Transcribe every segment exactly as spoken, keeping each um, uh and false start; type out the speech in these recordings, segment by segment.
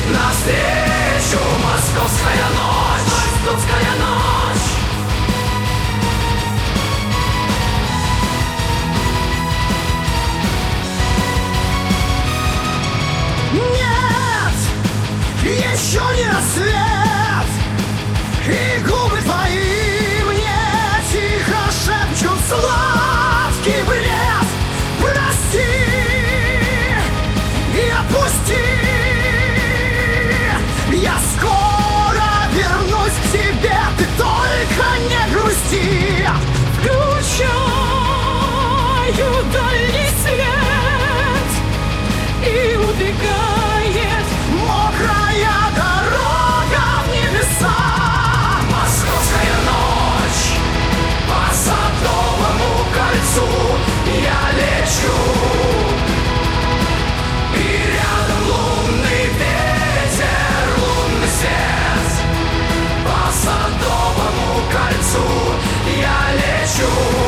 летит навстречу московская ночь, московская ночь. Нет, еще не рассвет, и губы твои мне тихо шепчут сладкий бред. Прости и отпусти, я скоро вернусь к тебе, ты только не грусти. Включаю дальний свет, и убегает мокрая дорога в небеса. Московская ночь, по Садовому кольцу я лечу, и рядом лунный ветер, лунный свет. По Садовому кольцу я лечу,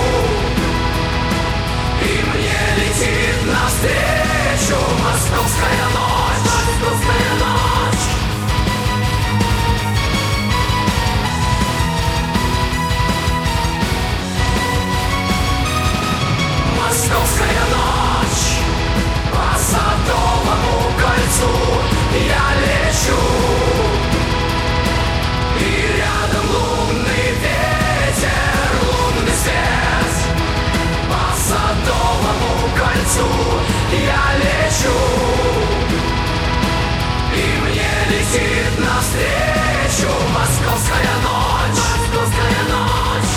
и мне летит навстречу московская ночь, московская ночь. Московская ночь, по Садовому кольцу я лечу, и рядом лунный ветер, лунный свет. По Садовому кольцу я лечу, и мне летит навстречу московская ночь, московская ночь.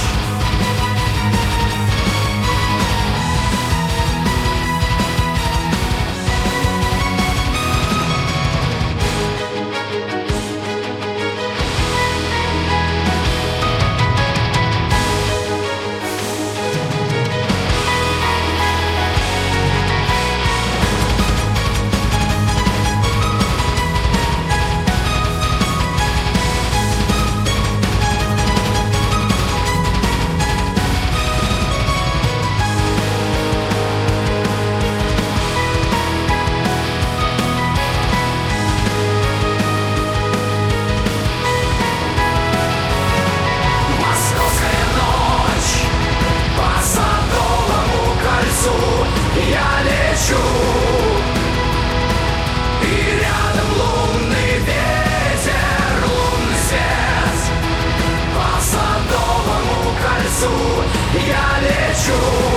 Московская ночь, по Садовому кольцу я лечу, и рядом лунный ветер, лунный свет. По Садовому кольцу я лечу,